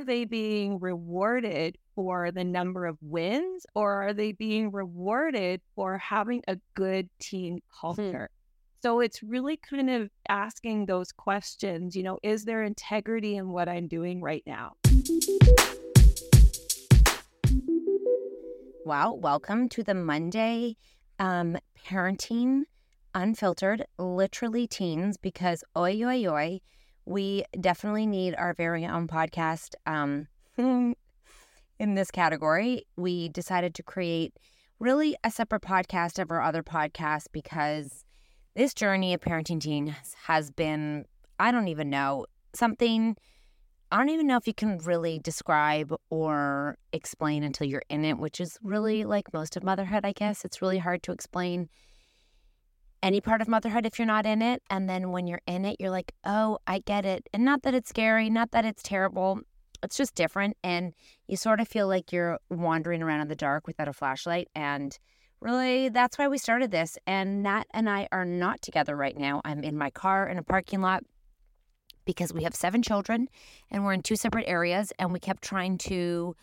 are they being rewarded for the number of wins, or are they being rewarded for having a good team culture? So it's really kind of asking those questions, is there integrity in what I'm doing right now? Wow, welcome to the Monday Parenting Unfiltered, literally teens, because oi, oi, oi, we definitely need our very own podcast in this category. We decided to create really a separate podcast of our other podcasts because this journey of parenting teens has been, I don't even know if you can really describe or explain until you're in it, which is really like most of motherhood, I guess. It's really hard to explain any part of motherhood if you're not in it. And then when you're in it, you're like, oh, I get it. And not that it's scary, not that it's terrible. It's just different. And you sort of feel like you're wandering around in the dark without a flashlight. And really, that's why we started this. And Nat and I are not together right now. I'm in my car in a parking lot, because we have 7 children and we're in 2 separate areas, and we kept trying to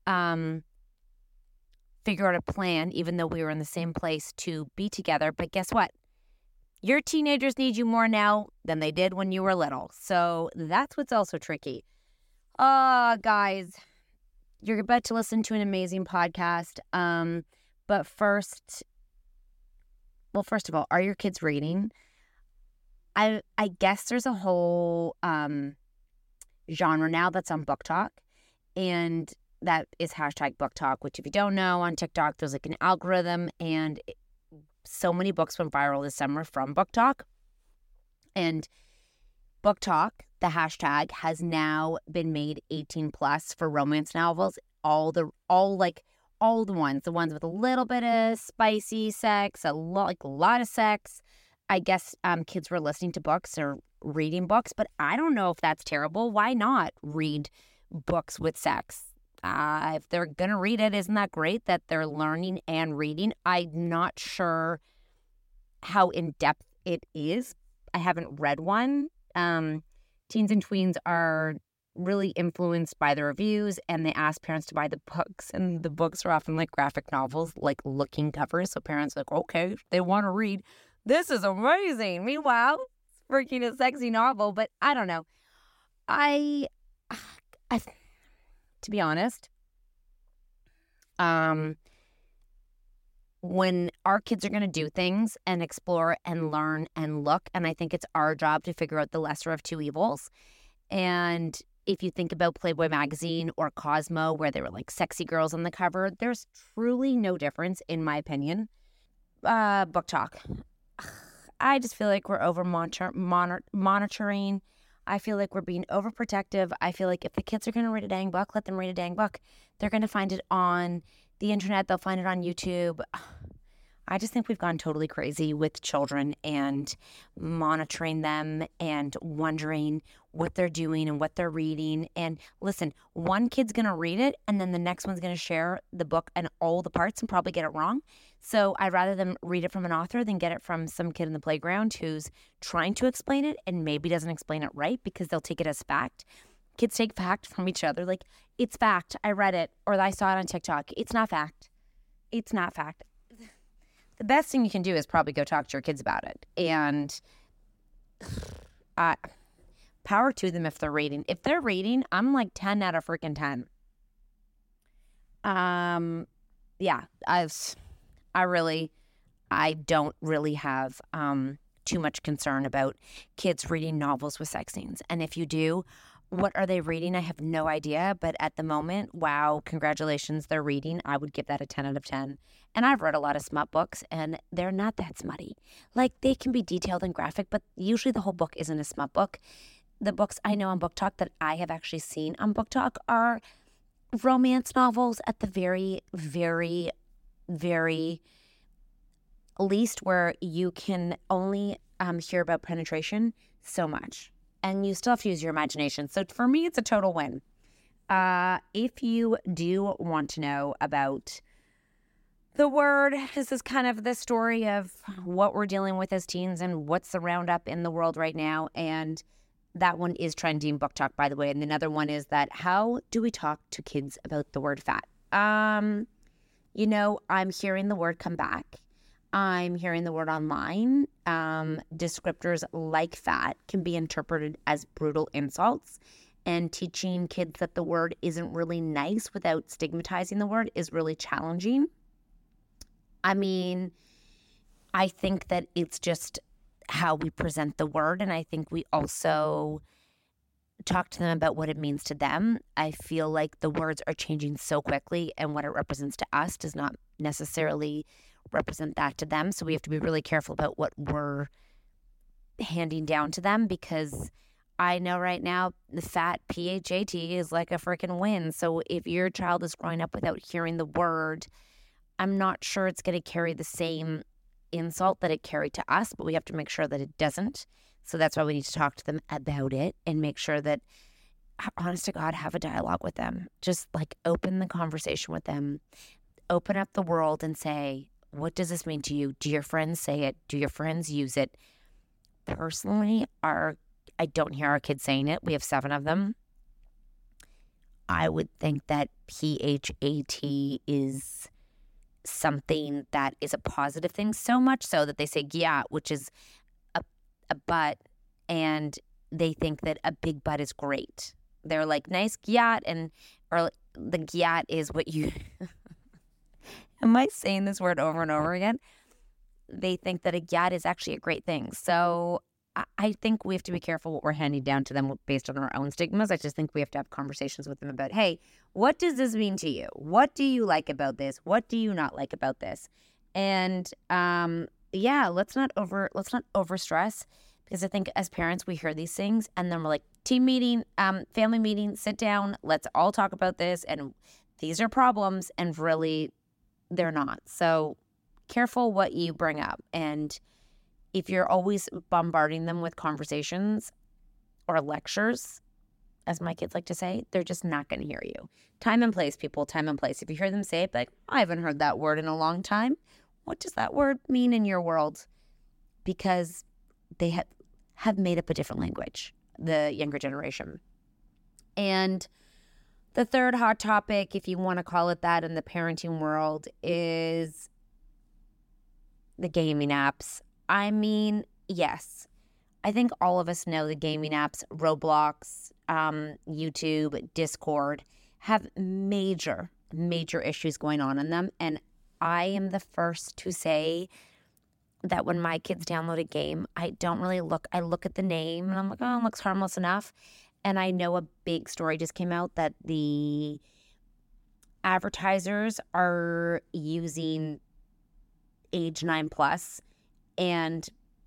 figure out a plan, even though we were in the same place, to be together. But guess what? Your teenagers need you more now than they did when you were little. So that's what's also tricky. Guys, you're about to listen to an amazing podcast. But first of all, are your kids reading? I guess there's a whole genre now that's on Book Talk, and that is hashtag Book Talk, which if you don't know, on TikTok, there's like an algorithm, and so many books went viral this summer from Book Talk. And Book Talk, the hashtag, has now been made 18 plus for romance novels. All the ones, the ones with a little bit of spicy sex, a lot of sex. I guess kids were listening to books or reading books, but I don't know if that's terrible. Why not read books with sex? If they're going to read it, isn't that great that they're learning and reading? I'm not sure how in-depth it is. I haven't read one. Teens and tweens are really influenced by the reviews, and they ask parents to buy the books, and the books are often like graphic novels, like looking covers. So parents are like, okay, they want to read. This is amazing. Meanwhile, it's freaking a sexy novel, but I don't know. I to be honest, when our kids are going to do things and explore and learn and look, and I think it's our job to figure out the lesser of two evils. And if you think about Playboy magazine or Cosmo, where there were like sexy girls on the cover, there's truly no difference, in my opinion. Book Talk. I just feel like we're over monitoring. I feel like we're being overprotective. I feel like if the kids are going to read a dang book, let them read a dang book. They're going to find it on the internet. They'll find it on YouTube. I just think we've gone totally crazy with children and monitoring them and wondering what they're doing and what they're reading. And listen, one kid's going to read it, and then the next one's going to share the book and all the parts and probably get it wrong. So I'd rather them read it from an author than get it from some kid in the playground who's trying to explain it and maybe doesn't explain it right, because they'll take it as fact. Kids take fact from each other. Like, it's fact. I read it, or I saw it on TikTok. It's not fact. It's not fact. The best thing you can do is probably go talk to your kids about it. And power to them if they're reading. If they're reading, I'm like 10 out of freaking 10. Yeah, I don't really have too much concern about kids reading novels with sex scenes. And if you do, what are they reading? I have no idea. But at the moment, wow, congratulations, they're reading. I would give that a 10 out of 10. And I've read a lot of smut books, and they're not that smutty. Like, they can be detailed and graphic, but usually the whole book isn't a smut book. The books I know on Book Talk that I have actually seen on Book Talk are romance novels at the very, very, very least, where you can only hear about penetration so much. And you still have to use your imagination. So for me, it's a total win. If you do want to know about the word, this is kind of the story of what we're dealing with as teens and what's the roundup in the world right now. And That one is trending Book Talk, by the way. And another one is that how do we talk to kids about the word fat? I'm hearing the word come back. I'm hearing the word online. Descriptors like fat can be interpreted as brutal insults. And teaching kids that the word isn't really nice without stigmatizing the word is really challenging. I mean, I think that it's just how we present the word. And I think we also talk to them about what it means to them. I feel like the words are changing so quickly, and what it represents to us does not necessarily represent that to them. So we have to be really careful about what we're handing down to them, because I know right now the fat PHAT is like a freaking win. So if your child is growing up without hearing the word, I'm not sure it's going to carry the same insult that it carried to us, but we have to make sure that it doesn't. So that's why we need to talk to them about it and make sure that, honest to God, have a dialogue with them. Just like open the conversation with them, open up the world and say, what does this mean to you? Do your friends say it? Do your friends use it? Personally, I don't hear our kids saying it. We have 7 of them. I would think that PHAT is something that is a positive thing, so much so that they say gyat, which is a butt, and they think that a big butt is great. They're like, nice gyat, or the gyat is what you am I saying this word over and over again? They think that a gyat is actually a great thing. So I think we have to be careful what we're handing down to them based on our own stigmas. I just think we have to have conversations with them about, hey, what does this mean to you? What do you like about this? What do you not like about this? And let's not over stress, because I think as parents we hear these things and then we're like, team meeting, family meeting, sit down, let's all talk about this, and these are problems, and really they're not. So careful what you bring up. And if you're always bombarding them with conversations or lectures, as my kids like to say, they're just not going to hear you. Time and place, people, time and place. If you hear them say it, like, I haven't heard that word in a long time. What does that word mean in your world? Because they have made up a different language, the younger generation. And the third hot topic, if you want to call it that, in the parenting world is the gaming apps. I mean, yes, I think all of us know the gaming apps, Roblox, YouTube, Discord, have major issues going on in them. And I am the first to say that when my kids download a game, I don't really look. I look at the name and I'm like, oh, it looks harmless enough. And I know a big story just came out that the advertisers are using age 9+, and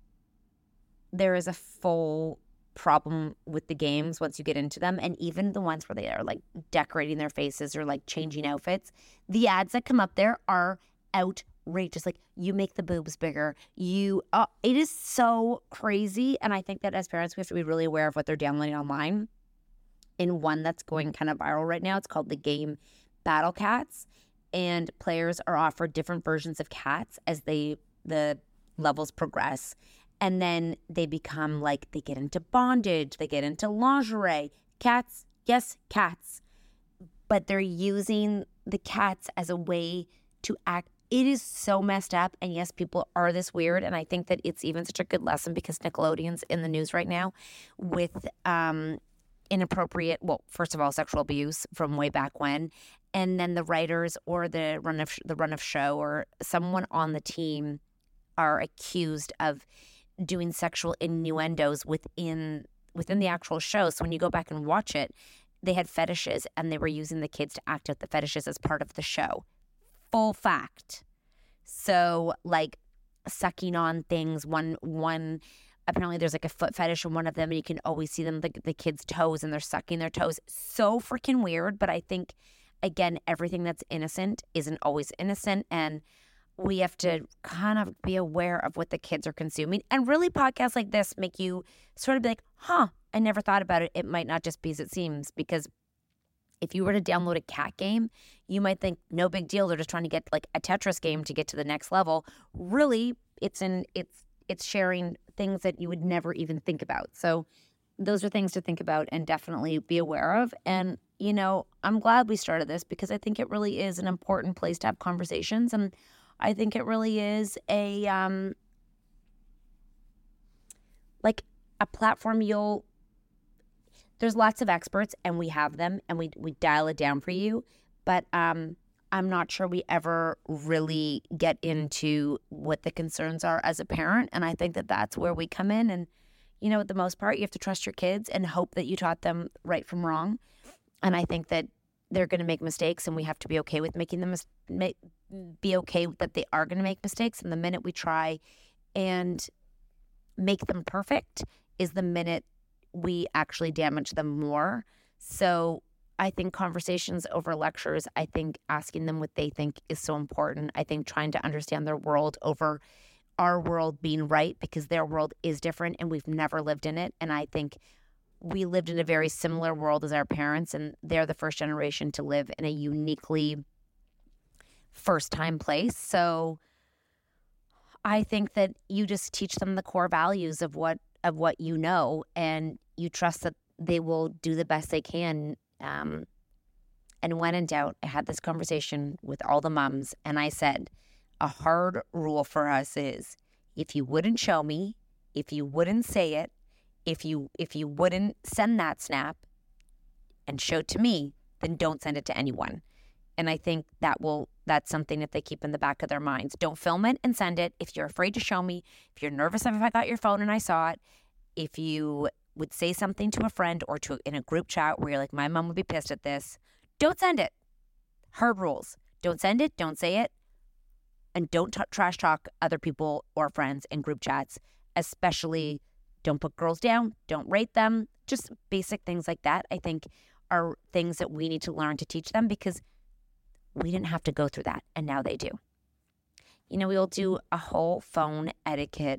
there is a full problem with the games once you get into them. And even the ones where they are like decorating their faces or like changing outfits, the ads that come up there are outrageous. Like, you make the boobs bigger. It is so crazy. And I think that as parents, we have to be really aware of what they're downloading online. In one that's going kind of viral right now, it's called the game Battle Cats. And players are offered different versions of cats as the levels progress. And then they become like, they get into bondage, they get into lingerie. Cats, yes, cats. But they're using the cats as a way to act. It is so messed up. And yes, people are this weird. And I think that it's even such a good lesson because Nickelodeon's in the news right now with inappropriate, well, first of all, sexual abuse from way back when. And then the writers or the run of show or someone on the team are accused of doing sexual innuendos within the actual show. So when you go back and watch it, they had fetishes and they were using the kids to act out the fetishes as part of the show. Full fact. So like sucking on things, one apparently there's like a foot fetish in one of them, and you can always see them, the kids' toes, and they're sucking their toes. So freaking weird. But I think, again, everything that's innocent isn't always innocent, and we have to kind of be aware of what the kids are consuming. And really, podcasts like this make you sort of be like, I never thought about it. It might not just be as it seems, because if you were to download a cat game, you might think, no big deal. They're just trying to get like a Tetris game to get to the next level. Really, it's sharing things that you would never even think about. So those are things to think about and definitely be aware of. And, I'm glad we started this because I think it really is an important place to have conversations. And I think it really is like a platform there's lots of experts and we have them and we dial it down for you. But I'm not sure we ever really get into what the concerns are as a parent. And I think that that's where we come in. And, at the most part, you have to trust your kids and hope that you taught them right from wrong. And I think that they're going to make mistakes and we have to be okay with making them, be okay that they are going to make mistakes. And the minute we try and make them perfect is the minute we actually damage them more. So I think conversations over lectures, I think asking them what they think is so important. I think trying to understand their world over our world being right, because their world is different and we've never lived in it. And I think we lived in a very similar world as our parents, and they're the first generation to live in a uniquely first-time place. So I think that you just teach them the core values of what you know, and you trust that they will do the best they can. And when in doubt, I had this conversation with all the moms, and I said, a hard rule for us is if you wouldn't show me, if you wouldn't say it, if you wouldn't send that snap and show it to me, then don't send it to anyone. And I think that's something that they keep in the back of their minds. Don't film it and send it. If you're afraid to show me, if you're nervous if I got your phone and I saw it, if you would say something to a friend or in a group chat where you're like, my mom would be pissed at this, don't send it. Hard rules. Don't send it. Don't say it. And don't trash talk other people or friends in group chats, especially don't put girls down, don't rate them. Just basic things like that, I think, are things that we need to learn to teach them because we didn't have to go through that, and now they do. We'll do a whole phone etiquette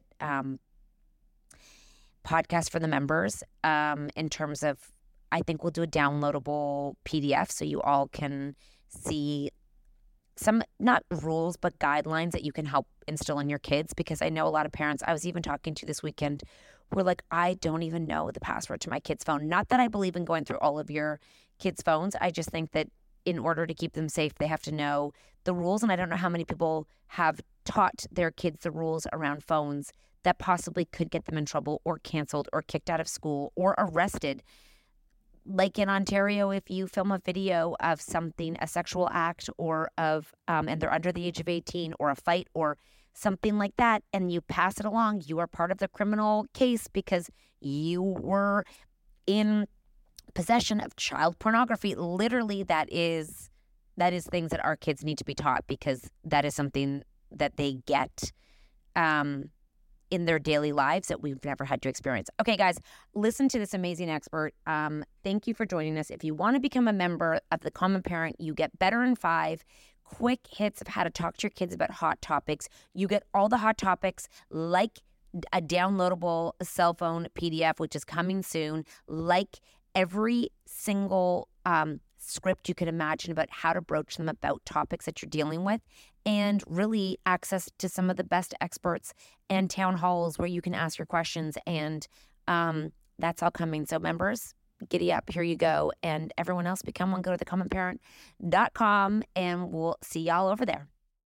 podcast for the members in terms of, I think we'll do a downloadable PDF so you all can see some, not rules, but guidelines that you can help instill in your kids. Because I know a lot of parents, I was even talking to this weekend, were like, I don't even know the password to my kid's phone. Not that I believe in going through all of your kids' phones. I just think that in order to keep them safe, they have to know the rules. And I don't know how many people have taught their kids the rules around phones that possibly could get them in trouble or canceled or kicked out of school or arrested. Like in Ontario, if you film a video of something, a sexual act or and they're under the age of 18 or a fight or something like that, and you pass it along, you are part of the criminal case because you were in possession of child pornography. Literally, that is things that our kids need to be taught because that is something that they get in their daily lives that we've never had to experience. Okay, guys, listen to this amazing expert. Thank you for joining us. If you want to become a member of the Common Parent, you get Better in 5 quick hits of how to talk to your kids about hot topics. You get all the hot topics like a downloadable cell phone PDF, which is coming soon, like every single script you could imagine about how to broach them about topics that you're dealing with, and really access to some of the best experts and town halls where you can ask your questions. And that's all coming. So members, giddy up, here you go. And everyone else, become one. Go to thecommonparent.com and we'll see y'all over there.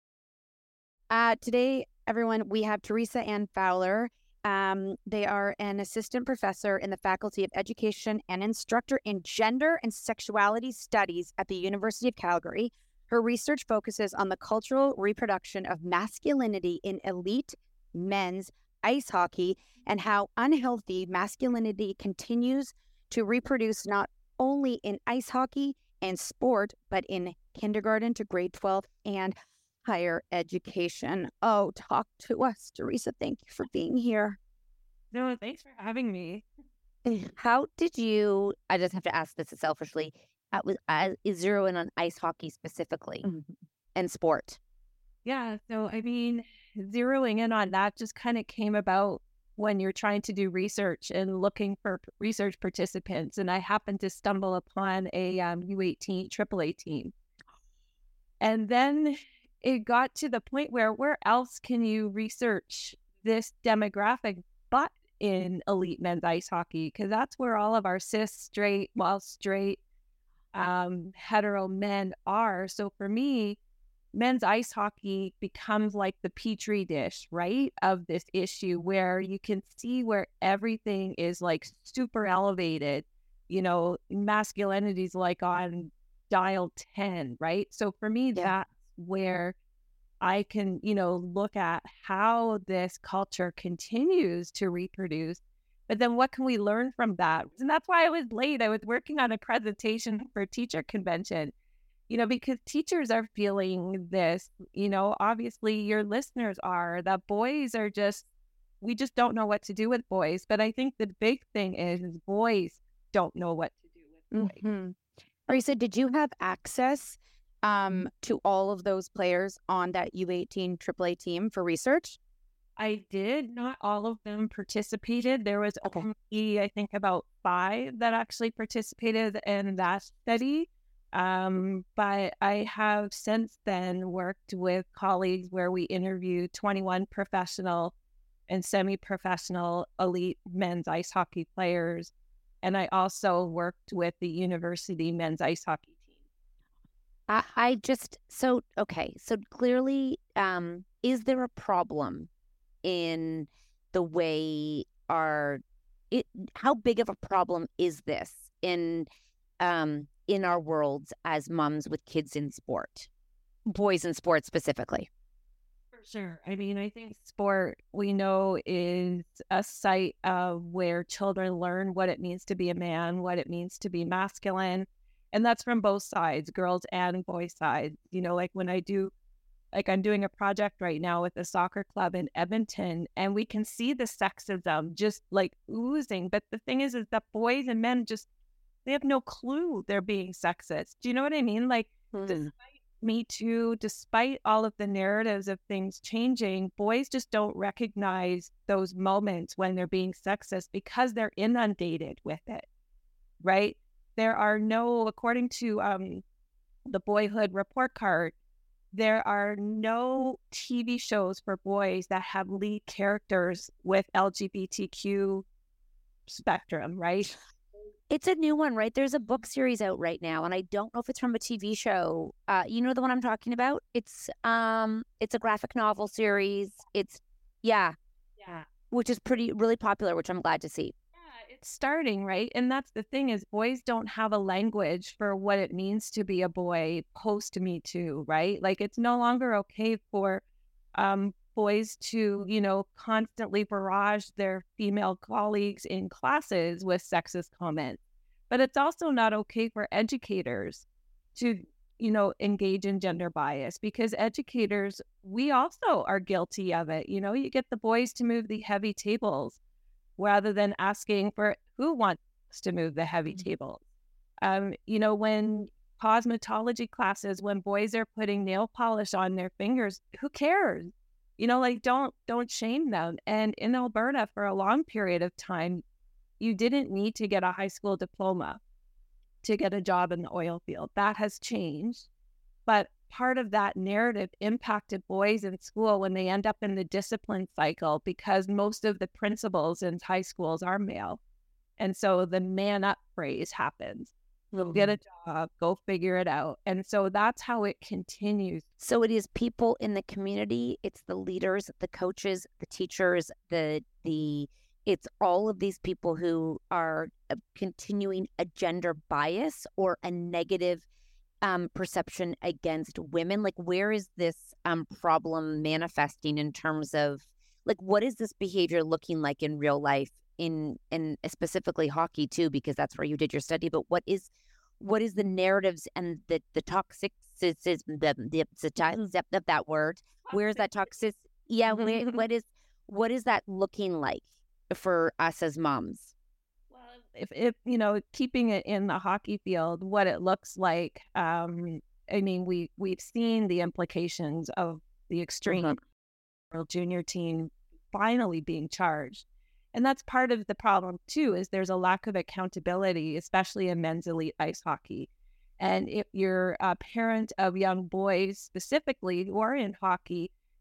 Today, everyone, we have Teresa Ann Fowler. They are an assistant professor in the Faculty of Education and instructor in Gender and Sexuality Studies at the University of Calgary. Her research focuses on the cultural reproduction of masculinity in elite men's ice hockey and how unhealthy masculinity continues to reproduce not only in ice hockey and sport, but in kindergarten to grade 12 and higher education. Oh, talk to us, Teresa. Thank you for being here. No, thanks for having me. How did you, I just have to ask this selfishly, zero in on ice hockey specifically and sport? Yeah, so I mean, zeroing in on that just kind of came about when you're trying to do research and looking for research participants. And I happened to stumble upon a U18 AAA team. And then it got to the point where else can you research this demographic but in elite men's ice hockey, because that's where all of our cis, straight, hetero men are. So for me, men's ice hockey becomes like the petri dish, right, of this issue where you can see where everything is like super elevated, masculinity's like on dial 10, right? So for me, that's where I can, look at how this culture continues to reproduce. But then what can we learn from that? And that's why I was late. I was working on a presentation for teacher convention, because teachers are feeling this, obviously your listeners are, that we just don't know what to do with boys. But I think the big thing is boys don't know what to do with boys. Mm-hmm. Arisa, did you have access to all of those players on that U18 AAA team for research? I did. Not all of them participated. There was only, I think, about 5 that actually participated in that study. But I have since then worked with colleagues where we interviewed 21 professional and semi-professional elite men's ice hockey players. And I also worked with the university men's ice hockey team. So clearly, is there a problem in the way how big of a problem is this in our worlds as moms with kids in sport, boys in sport specifically? For sure. I mean, I think sport, we know, is a site of where children learn what it means to be a man, what it means to be masculine. And that's from both sides, girls and boys sides. Like when I'm doing a project right now with a soccer club in Edmonton, and we can see the sexism just like oozing. But the thing is that boys and men they have no clue they're being sexist. Do you know what I mean? Like, despite Me Too, despite all of the narratives of things changing, boys just don't recognize those moments when they're being sexist because they're inundated with it, right? There are according to the Boyhood Report Card, there are no TV shows for boys that have lead characters with LGBTQ spectrum, right? It's a new one, right? There's a book series out right now, and I don't know if it's from a TV show. You know the one I'm talking about? It's a graphic novel series. Yeah, which is really popular, which I'm glad to see. Yeah, it's starting, right? And that's the thing, is boys don't have a language for what it means to be a boy post Me Too, right? Like, it's no longer okay for boys to, constantly barrage their female colleagues in classes with sexist comments. But it's also not okay for educators to, engage in gender bias, because educators, we also are guilty of it. You get the boys to move the heavy tables rather than asking for who wants to move the heavy tables. When cosmetology classes, when boys are putting nail polish on their fingers, who cares? Don't shame them. And in Alberta, for a long period of time, you didn't need to get a high school diploma to get a job in the oil field. That has changed. But part of that narrative impacted boys in school when they end up in the discipline cycle, because most of the principals in high schools are male. And so the man up phrase happens. Go get a job, go figure it out. And so that's how it continues. So it is people in the community, it's the leaders, the coaches, the teachers, it's all of these people who are continuing a gender bias or a negative perception against women. Like, where is this problem manifesting in terms of, like, what is this behavior looking like in real life, in specifically hockey too, because that's where you did your study? But what is the narratives and the toxicism, the of that word? Where is that toxic? Yeah, what is that looking like for us as moms? Well, if keeping it in the hockey field, what it looks like, we've seen the implications of the extreme World Junior team finally being charged. And that's part of the problem too, is there's a lack of accountability, especially in men's elite ice hockey. And if you're a parent of young boys specifically who are in hockey,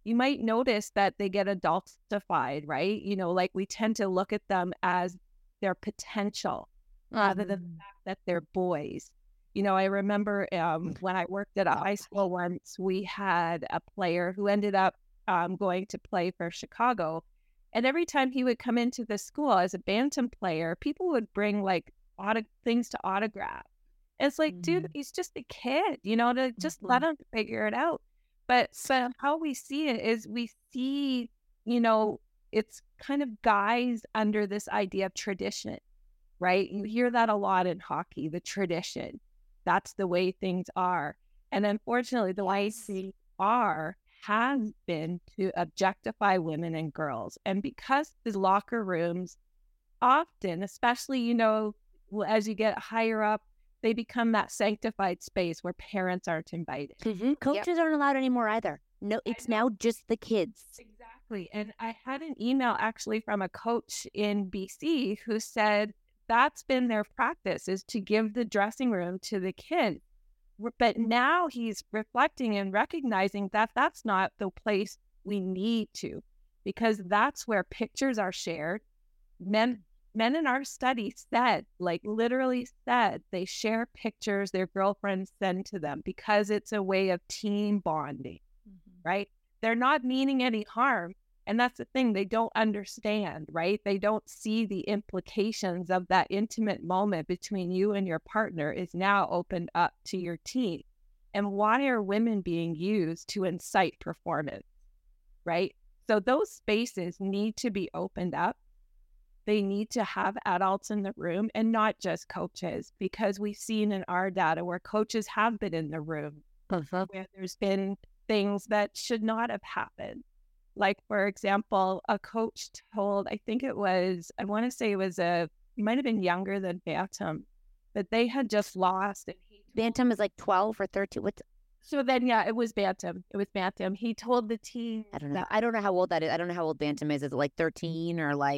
you might notice that they get adultified, right? You know, like we tend to look at them as their potential rather than the fact that they're boys. You know, I remember when I worked at a high school once, we had a player who ended up going to play for Chicago. And every time he would come into the school as a bantam player, people would bring like things to autograph. It's like, dude, he's just a kid, you know, to just let him figure it out. But how we see it is we see, you know, it's kind of guised under this idea of tradition, right? You hear that a lot in hockey, the tradition. That's the way things are. And unfortunately, the way things are has been to objectify women and girls. And because the locker rooms often, especially, you know, as you get higher up, they become that sanctified space where parents aren't invited. Coaches aren't allowed anymore either. No, it's now just the kids. Exactly. And I had an email actually from a coach in BC who said that's been their practice, is to give the dressing room to the kids. But now he's reflecting and recognizing that that's not the place we need to, because that's where pictures are shared. Men in our study said, like literally said, they share pictures their girlfriends send to them because it's a way of team bonding, right? They're not meaning any harm. And that's the thing, they don't understand, right? They don't see the implications of that intimate moment between you and your partner is now opened up to your team. And why are women being used to incite performance, right? So those spaces need to be opened up. They need to have adults in the room and not just coaches, because we've seen in our data where coaches have been in the room where there's been things that should not have happened. Like, for example, a coach told, I think it was, I want to say it was he might have been younger than Bantam, but they had just lost. And Bantam is like 12 or 13. So then, yeah, it was Bantam. He told the team. I don't know. I don't know how old that is. I don't know how old Bantam is. Is it like 13 or like?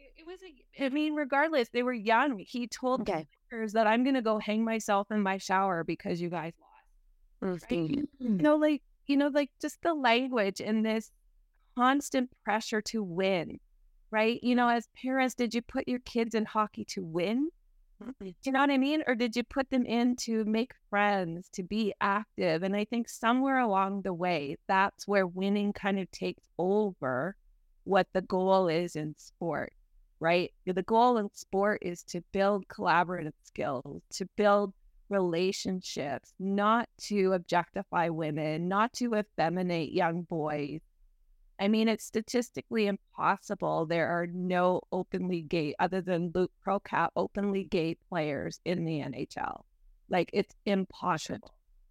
I mean, regardless, they were young. He told the players that I'm going to go hang myself in my shower because you guys lost. Right? Like just the language in this constant pressure to win, right? You know, as parents, did you put your kids in hockey to win? Do you know what I mean? Or did you put them in to make friends, to be active? And I think somewhere along the way, that's where winning kind of takes over what the goal is in sport, right? The goal in sport is to build collaborative skills, to build relationships, not to objectify women, not to effeminate young boys. I mean, it's statistically impossible. There are no openly gay, other than Luke Prokat, openly gay players in the NHL. Like, it's impossible.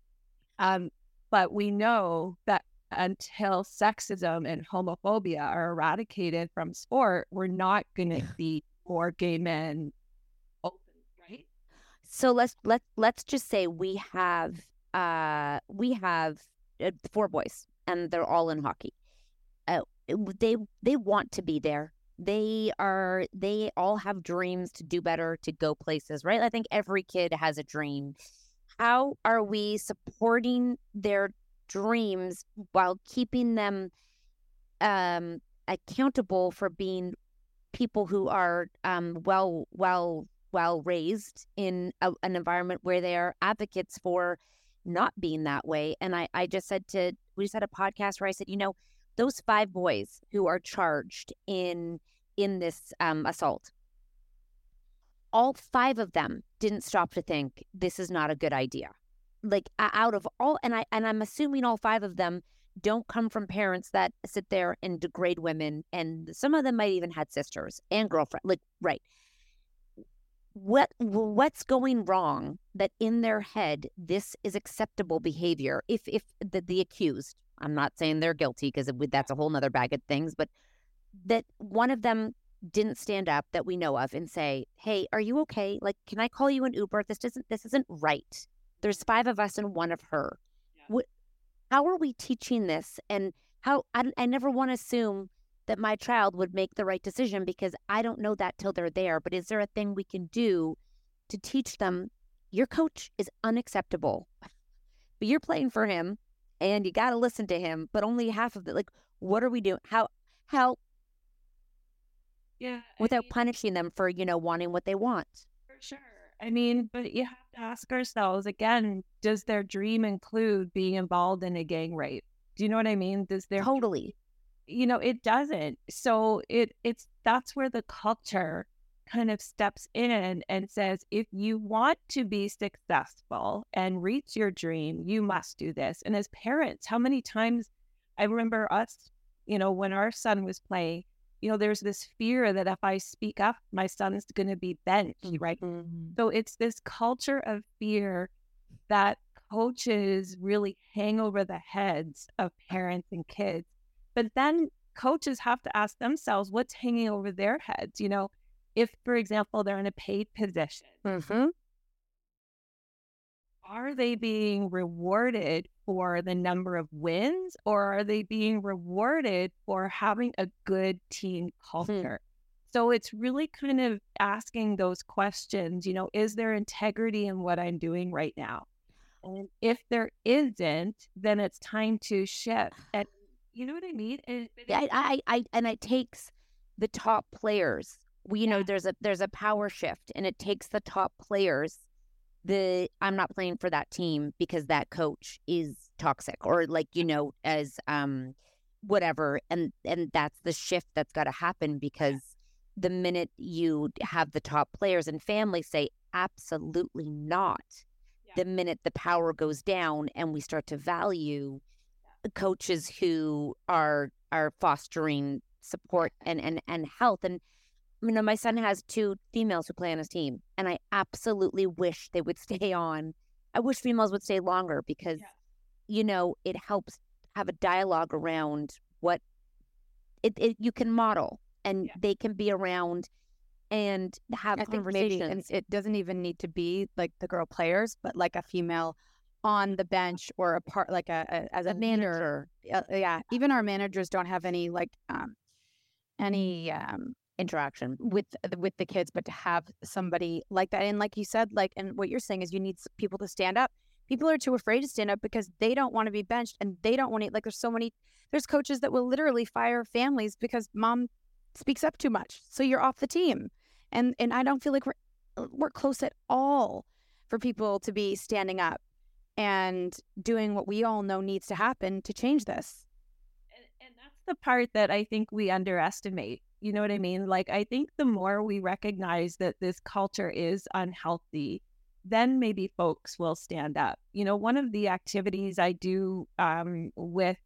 But we know that until sexism and homophobia are eradicated from sport, we're not going to see more gay men open, right? So let's just say we have 4 boys, and they're all in hockey. They want to be there. They all have dreams to do better, to go places, right? I think every kid has a dream. How are we supporting their dreams while keeping them accountable for being people who are well raised in an environment where they are advocates for not being that way? And we just had a podcast where I said, you know, those 5 boys who are charged in this assault, all 5 of them didn't stop to think this is not a good idea. Like, out of all, and I'm assuming all 5 of them don't come from parents that sit there and degrade women, and some of them might even had sisters and girlfriend. Like, right? What's going wrong that in their head this is acceptable behavior? If the accused, I'm not saying they're guilty because that's a whole nother bag of things, but that one of them didn't stand up that we know of and say, hey, are you okay? Like, can I call you an Uber? This isn't right. There's 5 of us and 1 of her. Yeah. How are we teaching this? And how I never want to assume that my child would make the right decision, because I don't know that till they're there. But is there a thing we can do to teach them, your coach is unacceptable, but you're playing for him, and you got to listen to him, but only half of it. Like, what are we doing? How, Yeah, without punishing them for, wanting what they want. for sure. I mean, but you have to ask ourselves again, does their dream include being involved in a gang rape? Do you know what I mean? Does their Totally. it doesn't. So it's that's where the culture kind of steps in and says, if you want to be successful and reach your dream, you must do this. And as parents, how many times I remember us, when our son was playing, there's this fear that if I speak up, my son is going to be benched, right? Mm-hmm. So it's this culture of fear that coaches really hang over the heads of parents and kids. But then coaches have to ask themselves what's hanging over their heads. If, for example, they're in a paid position, Mm-hmm. are they being rewarded for the number of wins, or are they being rewarded for having a good team culture? So it's really kind of asking those questions, is there integrity in what I'm doing right now? And if there isn't, then it's time to shift. And you know what I mean? And it takes the top players. There's a power shift, and it takes the top players. I'm not playing for that team because that coach is toxic, or as whatever. And that's the shift that's got to happen, because the minute you have the top players and families say absolutely not, the minute the power goes down and we start to value coaches who are fostering support and health. And my son has 2 females who play on his team, and I absolutely wish they would stay on. I wish females would stay longer, because it helps have a dialogue around what you can model, and they can be around and have conversations. It doesn't even need to be like the girl players, but like a female on the bench, or a part, like as a manager. Even our managers don't have any interaction with the kids, but to have somebody like that. And like you said, and what you're saying is you need people to stand up. People are too afraid to stand up because they don't want to be benched, and they don't want to, there's coaches that will literally fire families because mom speaks up too much, so you're off the team. And I don't feel like we're close at all for people to be standing up and doing what we all know needs to happen to change this. And that's the part that I think we underestimate. You know what I mean? I think the more we recognize that this culture is unhealthy, then maybe folks will stand up. One of the activities I do with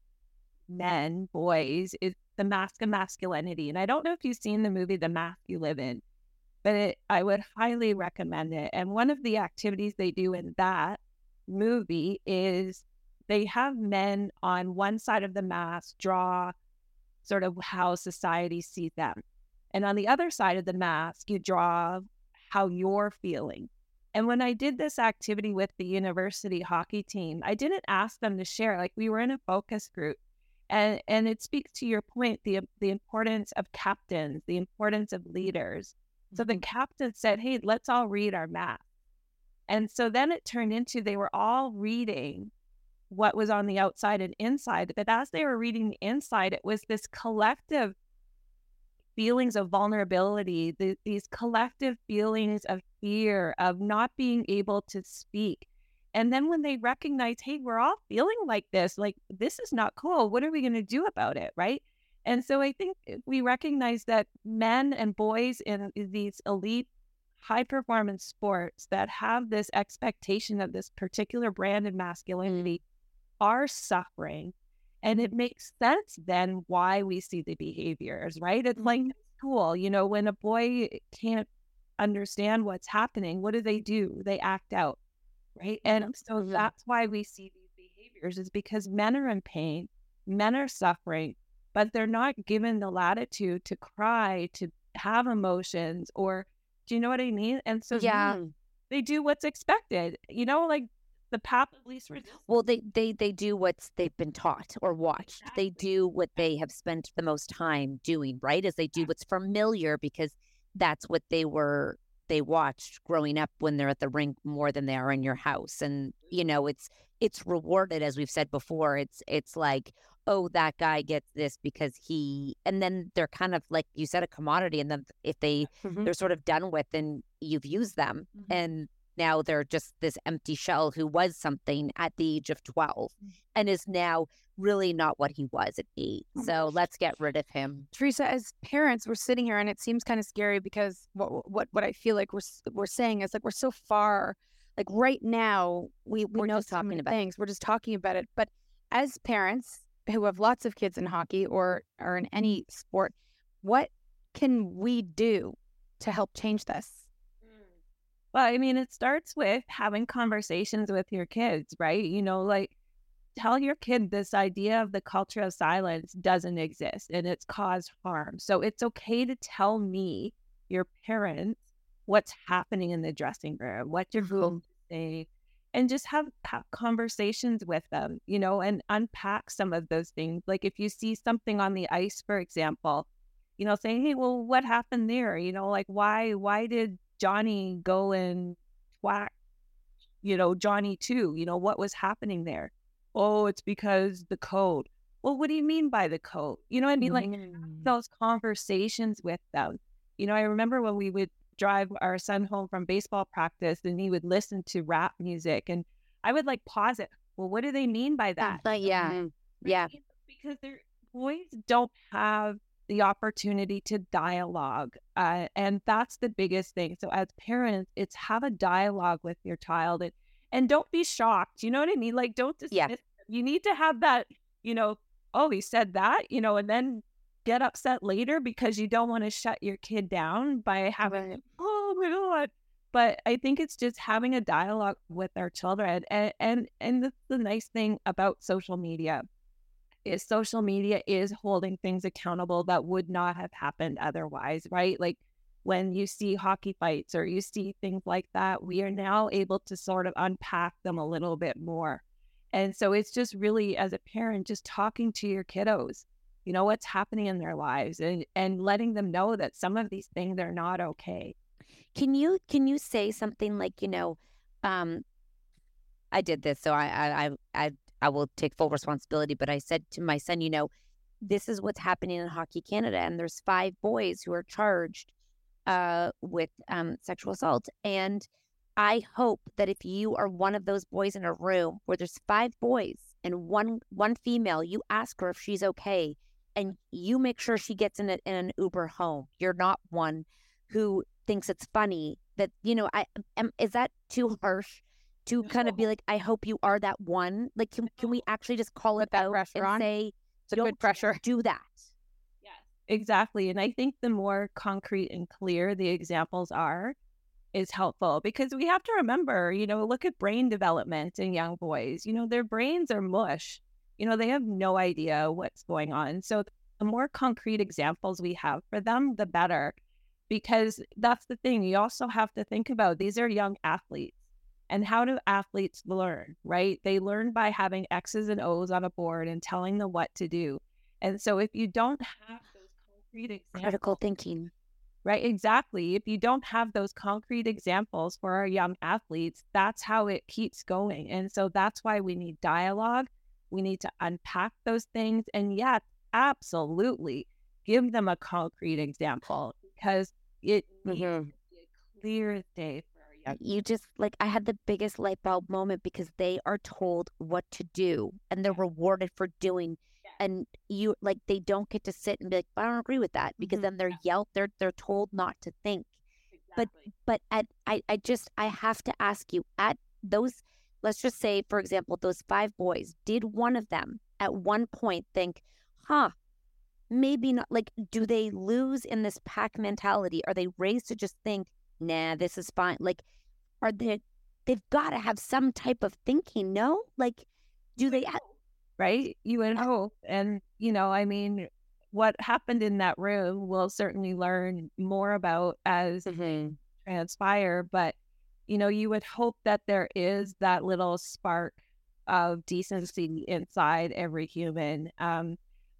men, boys, is the Mask of Masculinity. And I don't know if you've seen the movie The Mask You Live In, but I would highly recommend it. And one of the activities they do in that movie is they have men on one side of the mask draw sort of how society sees them. And on the other side of the mask, you draw how you're feeling. And when I did this activity with the university hockey team, I didn't ask them to share. We were in a focus group. And it speaks to your point, the importance of captains, the importance of leaders. So the captain said, hey, let's all read our map. And so then it turned into they were all reading what was on the outside and inside. But as they were reading the inside, it was this collective feelings of vulnerability, these collective feelings of fear, of not being able to speak. And then when they recognize, hey, we're all feeling like this is not cool. What are we going to do about it, right? And so I think we recognize that men and boys in these elite high-performance sports that have this expectation of this particular brand of masculinity are suffering. And it makes sense then why we see the behaviors, right? It's cool. When a boy can't understand what's happening, what do? They act out, right? And so that's why we see these behaviors, is because men are in pain, men are suffering, but they're not given the latitude to cry, to have emotions, or do you know what I mean? And so they do what's expected, the path of least resistance. Well, they do what they've been taught or watched. Exactly. They do what they have spent the most time doing, right? As they do what's familiar, because that's what they were they watched growing up when they're at the rink more than they are in your house. And, it's rewarded, as we've said before. It's like, oh, that guy gets this because and then they're kind of, like you said, a commodity. And then if they're sort of done with, and you've used them, and now they're just this empty shell who was something at the age of 12 and is now really not what he was at 8. So let's get rid of him. Teresa, as parents, we're sitting here and it seems kind of scary because what I feel like we're saying is like we're so far, like right now we're know just talking about things. We're just talking about it. But as parents who have lots of kids in hockey or in any sport, what can we do to help change this? Well, I mean, it starts with having conversations with your kids, right? Like tell your kid this idea of the culture of silence doesn't exist and it's caused harm. So it's okay to tell me, your parents, what's happening in the dressing room, what you're going to say, and just have conversations with them, and unpack some of those things. Like if you see something on the ice, for example, saying, hey, well, what happened there? Like why did Johnny go and whack, Johnny too? What was happening there? Oh, it's because the code. Well, what do you mean by the code? You know what I mean? Like those conversations with them. I remember when we would drive our son home from baseball practice and he would listen to rap music and I would like pause it. Well, what do they mean by that? Yeah. Because boys don't have the opportunity to dialogue. And that's the biggest thing. So as parents, it's have a dialogue with your child and don't be shocked. You know what I mean? Like, don't dismiss them. You need to have that, oh, he said that, and then get upset later because you don't want to shut your kid down by having, oh my God. But I think it's just having a dialogue with our children. And the nice thing about social media is holding things accountable that would not have happened otherwise, right? Like when you see hockey fights or you see things like that, we are now able to sort of unpack them a little bit more. And so it's just really, as a parent, just talking to your kiddos, what's happening in their lives and letting them know that some of these things are not okay. Can you say something like, I did this, so I will take full responsibility, but I said to my son, this is what's happening in Hockey Canada, and there's 5 boys who are charged with sexual assault. And I hope that if you are one of those boys in a room where there's 5 boys and one female, you ask her if she's okay, and you make sure she gets in an Uber home. You're not one who thinks it's funny that, is that too harsh? To kind of be like, I hope you are that one. Like, can we actually just call it out and say, it's a good pressure. Do that. Yes, exactly. And I think the more concrete and clear the examples is helpful because we have to remember, look at brain development in young boys. Their brains are mush. They have no idea what's going on. So the more concrete examples we have for them, the better. Because that's the thing. You also have to think about these are young athletes. And how do athletes learn, right? They learn by having X's and O's on a board and telling them what to do. And so if you don't have those concrete examples, critical thinking, right? Exactly. If you don't have those concrete examples for our young athletes, that's how it keeps going. And so that's why we need dialogue. We need to unpack those things. And yeah, absolutely give them a concrete example because it needs to be a clear day. You just I had the biggest light bulb moment because they are told what to do and they're rewarded for doing. And you they don't get to sit and be like, I don't agree with that because then they're yelled. They're told not to think. Exactly. But I have to ask you at those, let's just say, for example, those 5 boys, did one of them at one point think, maybe not, do they lose in this pack mentality? Are they raised to just think, nah, this is fine? They've got to have some type of thinking, no? Do they? Right? You would hope. And, I mean, what happened in that room we'll certainly learn more about as transpire. But, you would hope that there is that little spark of decency inside every human.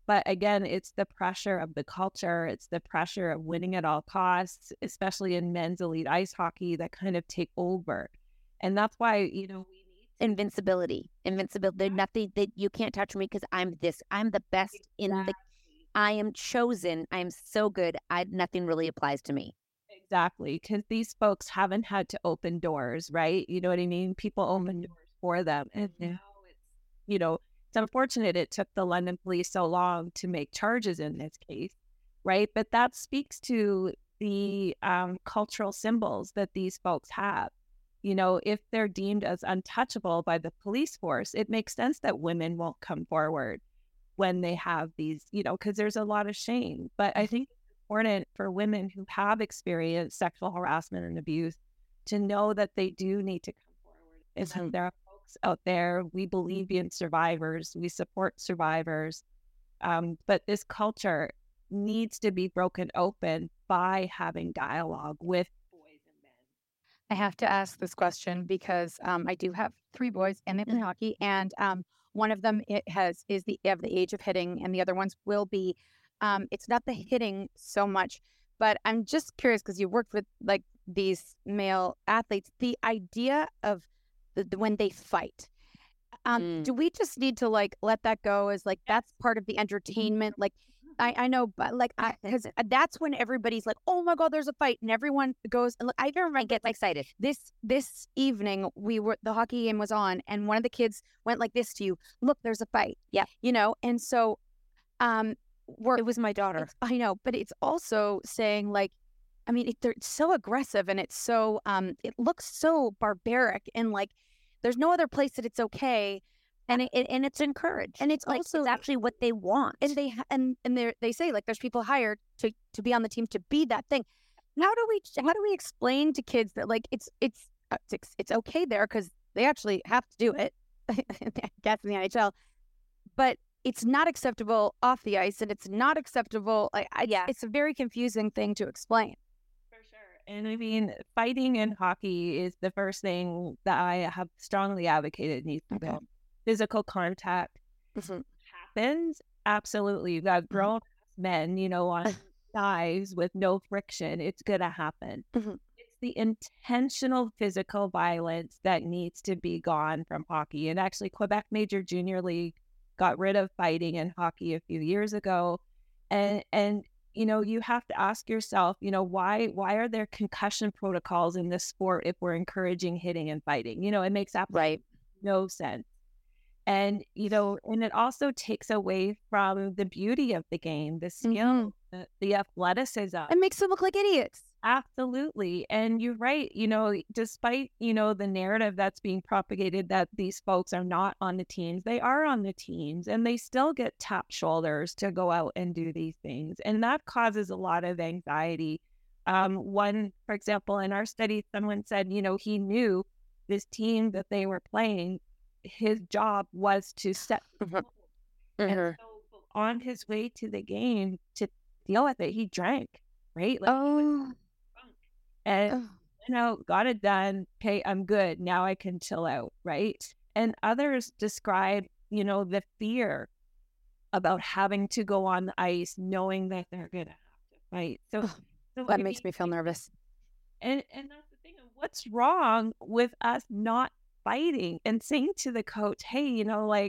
But again, it's the pressure of the culture. It's the pressure of winning at all costs, especially in men's elite ice hockey, that kind of take over. And that's why, we need Invincibility. There's nothing that you can't touch me because I'm the best in the, I am chosen. I am so good. Nothing really applies to me. Exactly. Because these folks haven't had to open doors, right? You know what I mean? People open doors for them. And now it's unfortunate it took the London police so long to make charges in this case, right? But that speaks to the cultural symbols that these folks have. If they're deemed as untouchable by the police force, it makes sense that women won't come forward when they have these, because there's a lot of shame. But I think it's important for women who have experienced sexual harassment and abuse to know that they do need to come forward. And that there are folks out there, we believe in survivors, we support survivors. But this culture needs to be broken open by having dialogue with boys and men. I have to ask this question because I do have 3 boys and they play hockey, and one of them is the age of hitting, and the other ones will be. It's not the hitting so much, but I'm just curious because you worked with like these male athletes. The idea of when they fight, do we just need to like let that go as like that's part of the entertainment? Like I know, but like because that's when everybody's like, oh my God, there's a fight, and everyone goes and look. I remember Gets excited. This evening the hockey game was on, and one of the kids went like this to you. Look, there's a fight. Yeah, and so it was my daughter. I know, but it's also saying like, I mean, they're so aggressive, and it's so it looks so barbaric, and like there's no other place that it's okay. And it's encouraged, and it's like, also it's actually what they want. And they say like there's people hired to be on the team to be that thing. How do we explain to kids that like it's okay there because they actually have to do it, I guess in the NHL, but it's not acceptable off the ice, and it's not acceptable. It's a very confusing thing to explain. For sure. And I mean, fighting in hockey is the first thing that I have strongly advocated needs to go. Physical contact happens. Absolutely. You've got grown men, on knives with no friction. It's going to happen. It's the intentional physical violence that needs to be gone from hockey. And actually, Quebec Major Junior League got rid of fighting in hockey a few years ago. And you have to ask yourself, why are there concussion protocols in this sport if we're encouraging hitting and fighting? It makes absolutely no sense. And, and it also takes away from the beauty of the game, the skill, the athleticism. It makes them look like idiots. Absolutely. And you're right, despite, the narrative that's being propagated that these folks are not on the teams, they are on the teams, and they still get tapped shoulders to go out and do these things. And that causes a lot of anxiety. For example, in our study, someone said, he knew this team that they were playing, his job was to set the goal. And so on his way to the game to deal with it, he drank, right? And got it done. Okay, I'm good. Now I can chill out, right? And others describe, the fear about having to go on the ice, knowing that they're gonna have to fight. So that makes me feel nervous. And that's the thing. What's wrong with us not fighting and saying to the coach, hey,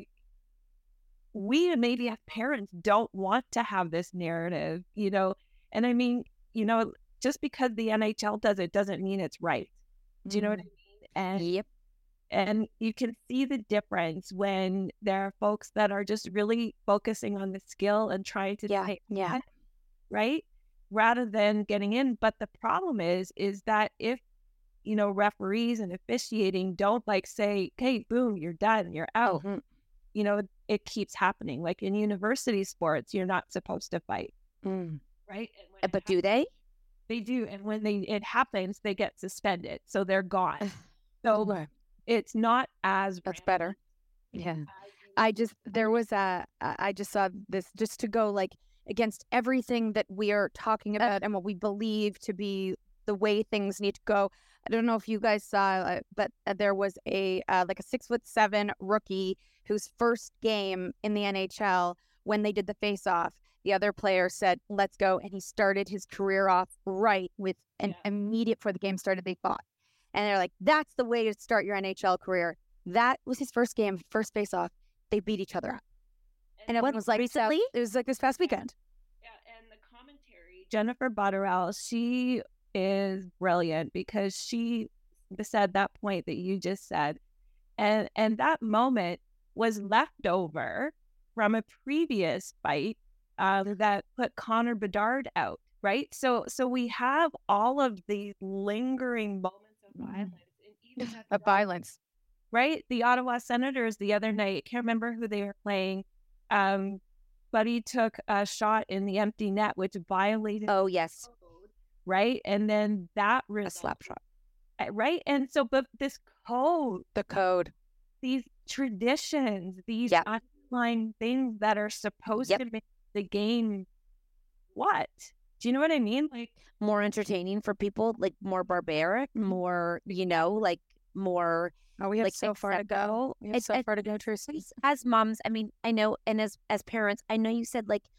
we maybe as parents don't want to have this narrative, and I mean, just because the NHL does it doesn't mean it's right. Do you know what I mean? And you can see the difference when there are folks that are just really focusing on the skill and trying to right, rather than getting in. But the problem is that if referees and officiating don't say, hey, boom, you're done, you're out. It keeps happening. Like in university sports, you're not supposed to fight, right? But do they? They do, and when it happens, they get suspended, so they're gone. So it's not as that's better. Yeah, I just saw this just to go against everything that we are talking about and what we believe to be the way things need to go. I don't know if you guys saw, but there was a 6'7" rookie whose first game in the NHL when they did the face-off, the other player said, let's go. And he started his career off right with an immediate before the game started, they fought. And they're like, that's the way to start your NHL career. That was his first game, first face-off. They beat each other up. And everyone was like, recently? It was like this past weekend. Yeah, and the commentary, Jennifer Botterill, she is brilliant because she said that point that you just said. And that moment was left over from a previous fight that put Connor Bedard out, right? So we have all of these lingering moments of violence. And even Of violence. Right? The Ottawa Senators the other night, can't remember who they were playing, but he took a shot in the empty net, which violated. Oh, yes. Right? And then that A slap shot. Right? And so, but this code, The code. these traditions, these underlying things that are supposed to make the game what? Do you know what I mean? Like more entertaining for people, like more barbaric, more, like more. Oh, we have like so far to go. We have so far to go, Tracy. As moms, I mean, I know, and as parents, I know you said like,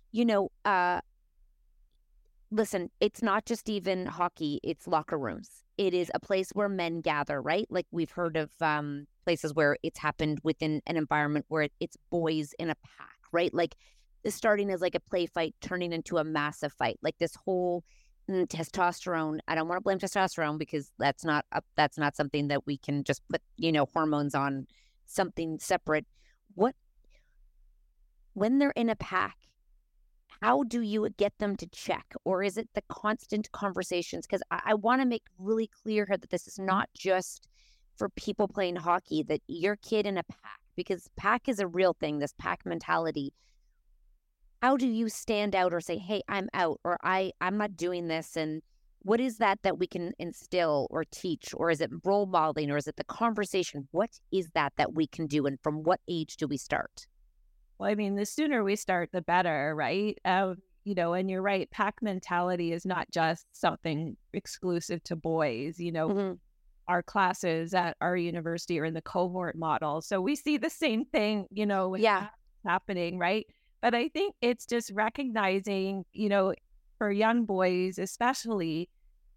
listen, it's not just even hockey, it's locker rooms. It is a place where men gather, right? Like we've heard of places where it's happened within an environment where it's boys in a pack, right? Like starting as like a play fight, turning into a massive fight. Like this whole testosterone. I don't want to blame testosterone because that's not something that we can just put, hormones on something separate. When they're in a pack, how do you get them to check? Or is it the constant conversations? Because I want to make really clear here that this is not just for people playing hockey, that your kid in a pack, because pack is a real thing, this pack mentality. How do you stand out or say, hey, I'm out, or I'm not doing this? And what is that we can instill or teach? Or is it role modeling? Or is it the conversation? What is that we can do? And from what age do we start? Well, I mean, the sooner we start, the better, right? And you're right. Pack mentality is not just something exclusive to boys. Our classes at our university are in the cohort model. So we see the same thing, happening, right? But I think it's just recognizing, for young boys especially,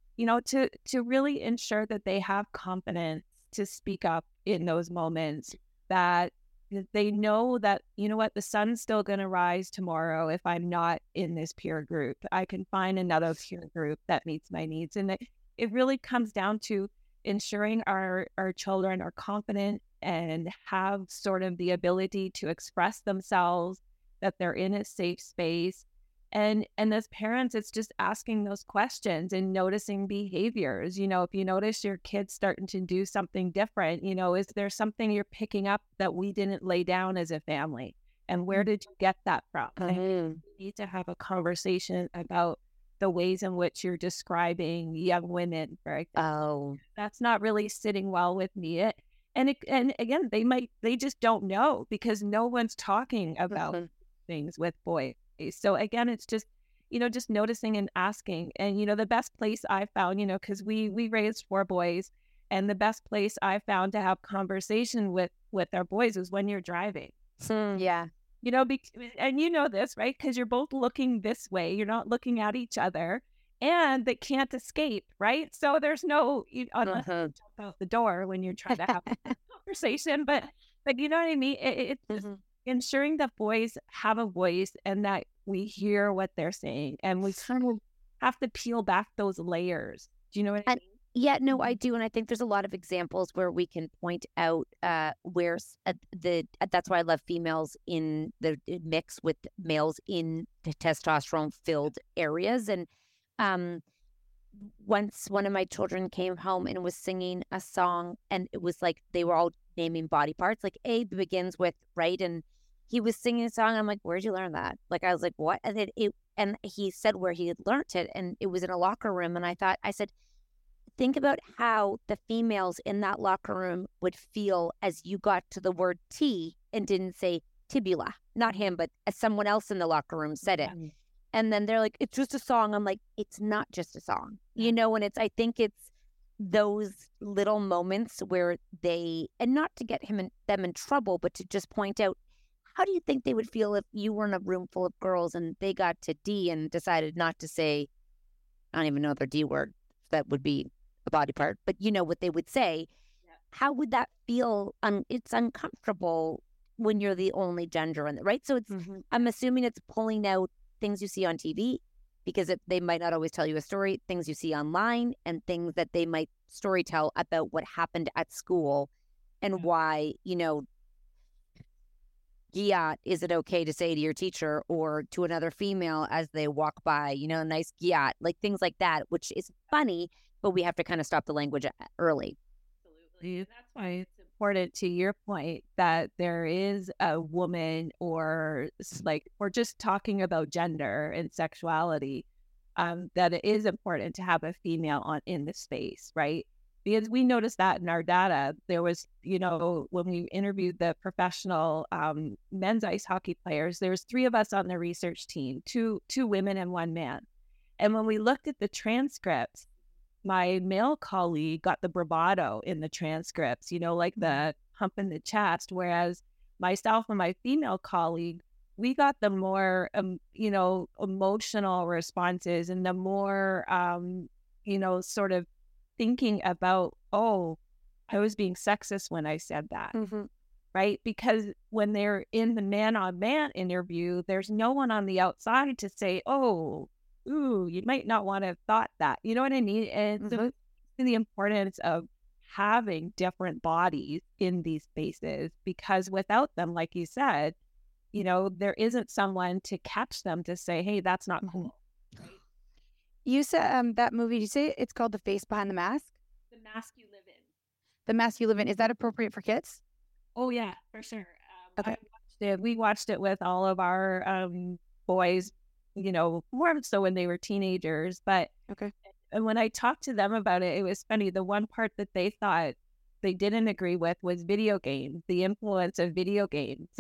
to really ensure that they have confidence to speak up in those moments, that they know that, the sun's still going to rise tomorrow if I'm not in this peer group. I can find another peer group that meets my needs. And it really comes down to ensuring our children are confident and have sort of the ability to express themselves, that they're in a safe space. And as parents, it's just asking those questions and noticing behaviors. If you notice your kid's starting to do something different, is there something you're picking up that we didn't lay down as a family? And where did you get that from? Mm-hmm. We need to have a conversation about the ways in which you're describing young women, for example. That's not really sitting well with me. And again, they just don't know because no one's talking about things with boys. So again, it's just, just noticing and asking. And, the best place I found, because we raised 4 boys, and the best place I found to have conversation with our boys was when you're driving. Yeah. And this, right? Because you're both looking this way. You're not looking at each other, and they can't escape, right? So there's no, unless you jump out the door when you're trying to have a conversation. But you know what I mean? It's just ensuring that boys have a voice and that we hear what they're saying, and we kind of have to peel back those layers. Do you know what I mean? Yeah, no, I do. And I think there's a lot of examples where we can point out where that's why I love females in the mix with males in the testosterone-filled areas. And once one of my children came home and was singing a song, and it was like they were all naming body parts, like A begins with, right? And he was singing a song. And I'm like, where'd you learn that? Like, I was like, what? And he said where he had learned it, and it was in a locker room. And I said, think about how the females in that locker room would feel as you got to the word T and didn't say tibula. Not him, but as someone else in the locker room said it. And then they're like, it's just a song. I'm like, it's not just a song, and I think it's those little moments where and not to get them in trouble, but to just point out how do you think they would feel if you were in a room full of girls and they got to D and decided not to say, I don't even know their D word, that would be a body part, but you know what they would say. Yeah. How would that feel? It's uncomfortable when you're the only gender in it, right? So it's, I'm assuming it's pulling out things you see on TV, because they might not always tell you a story, things you see online, and things that they might story tell about what happened at school and why, you know, Giat, is it okay to say to your teacher or to another female as they walk by, you know, nice Giat, like things like that, which is funny, but we have to kind of stop the language early. Absolutely. And that's why it's important, to your point, that there is a woman, or like, we're just talking about gender and sexuality, that it is important to have a female in the space, right? Because we noticed that in our data. There was, you know, when we interviewed the professional men's ice hockey players, there was 3 of us on the research team, two women and 1 man. And when we looked at the transcripts, my male colleague got the bravado in the transcripts, you know, like the hump in the chest, whereas myself and my female colleague, we got the more, you know, emotional responses, and the more, you know, sort of thinking about, oh, I was being sexist when I said that, right? Because when they're in the man-on-man interview, there's no one on the outside to say, oh, ooh, you might not want to have thought that. You know what I mean? And so the importance of having different bodies in these spaces, because without them, like you said, you know, there isn't someone to catch them to say, hey, that's not cool. Right? You said that movie, you say it's called The Face Behind the Mask? The Mask You Live In. The Mask You Live In. Is that appropriate for kids? Oh, yeah, for sure. Okay. I watched it. We watched it with all of our boys, you know, more so when they were teenagers. But and when I talked to them about it, it was funny. The one part that they thought they didn't agree with was video games, the influence of video games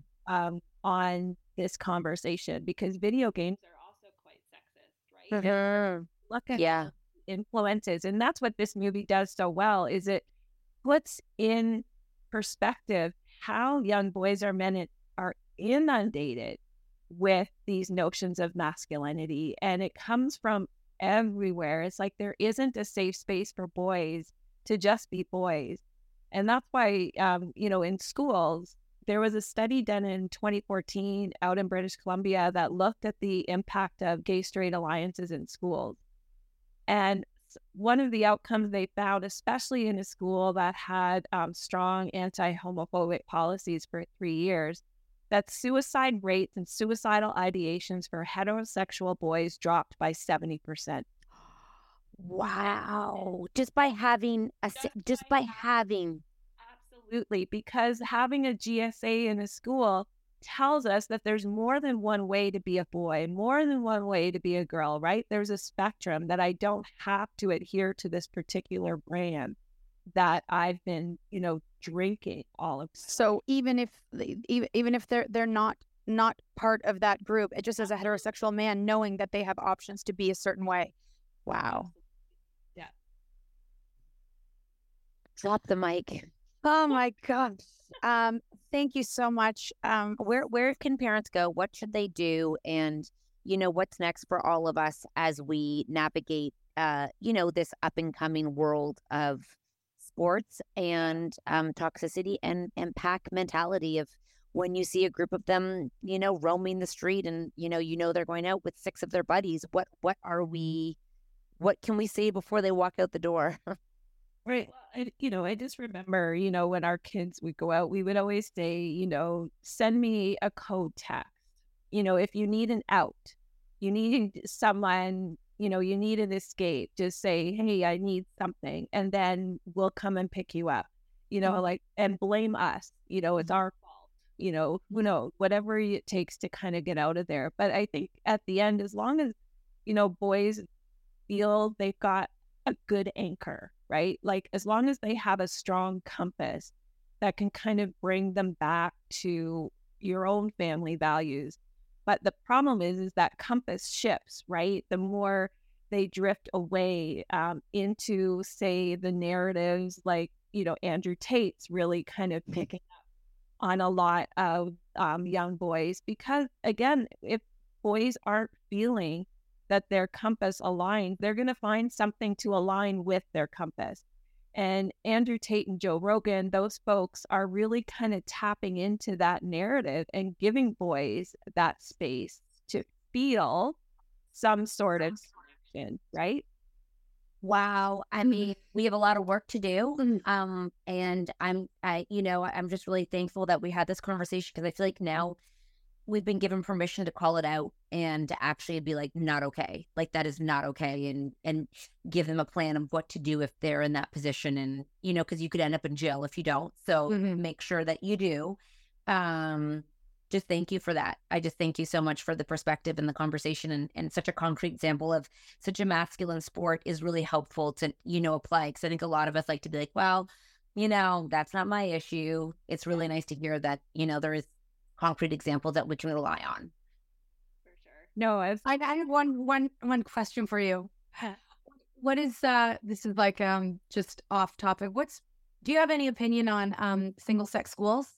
on this conversation, because video games are also quite sexist, right? Look at influences. And that's what this movie does so well, is it puts in perspective how young boys are inundated with these notions of masculinity, and it comes from everywhere. It's like there isn't a safe space for boys to just be boys. And that's why, you know, in schools, there was a study done in 2014 out in British Columbia that looked at the impact of gay-straight alliances in schools. And one of the outcomes they found, especially in a school that had strong anti-homophobic policies for 3 years, that suicide rates and suicidal ideations for heterosexual boys dropped by 70%. Wow. Just by having Absolutely, because having a GSA in a school tells us that there's more than one way to be a boy, more than one way to be a girl, right? There's a spectrum, that I don't have to adhere to this particular brand that I've been, you know, drinking all of. So even if they're not part of that group, it just as a heterosexual man, knowing that they have options to be a certain way. Wow. Yeah. Drop the mic. Oh my gosh. Thank you so much. Where can parents go? What should they do? And, you know, what's next for all of us as we navigate, you know, this up and coming world of sports and toxicity and pack mentality of when you see a group of them, you know, roaming the street and, you know, they're going out with 6 of their buddies. What can we say before they walk out the door? Right. Well, I just remember, you know, when our kids would go out, we would always say, you know, send me a code text. You know, if you need an out, you need someone, you know, you need an escape, just say, hey, I need something. And then we'll come and pick you up, you know, like, and blame us, you know, it's our fault, you know, whatever it takes to kind of get out of there. But I think at the end, as long as, you know, boys feel they've got a good anchor, right? Like, as long as they have a strong compass that can kind of bring them back to your own family values. But the problem is that compass shifts, right? The more they drift away into, say, the narratives like, you know, Andrew Tate's really kind of picking up on a lot of young boys because, again, if boys aren't feeling that their compass aligned, they're going to find something to align with their compass. And Andrew Tate and Joe Rogan, those folks are really kind of tapping into that narrative and giving boys that space to feel some sort of connection, right? Wow. I mean, we have a lot of work to do. And I'm just really thankful that we had this conversation because I feel like now we've been given permission to call it out and to actually be like, not okay. Like that is not okay. And give them a plan of what to do if they're in that position. And, because you could end up in jail if you don't. So make sure that you do. Just thank you for that. I just thank you so much for the perspective and the conversation and such a concrete example of such a masculine sport is really helpful to, apply. Because I think a lot of us like to be like, well, that's not my issue. It's really nice to hear that, there is concrete examples that we can rely on. For sure. No, I have one question for you. What is this is like just off topic. Do you have any opinion on single sex schools?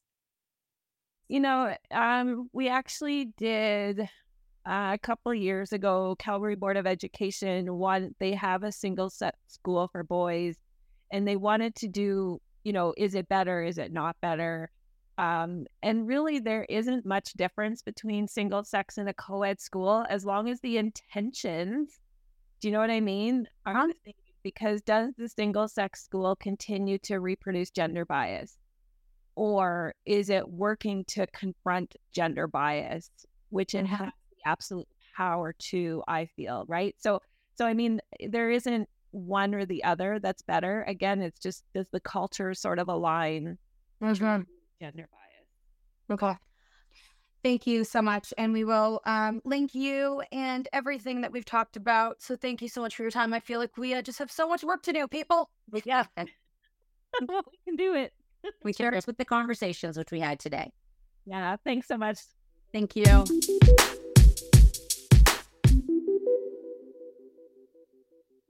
We actually did a couple of years ago, Calgary Board of Education, they have a single sex school for boys, and they wanted to do, is it better? Is it not better? And really, there isn't much difference between single sex and a co-ed school as long as the intentions, do you know what I mean? Are the same. Because does the single sex school continue to reproduce gender bias? Or is it working to confront gender bias, which it has the absolute power to, I feel, right? So I mean, there isn't one or the other that's better. Again, it's just, does the culture sort of align to gender bias? Okay. Thank you so much. And we will link you and everything that we've talked about. So thank you so much for your time. I feel like we just have so much work to do, people. Yeah. We can do it. We share it with the conversations which we had today. Yeah, thanks so much. Thank you.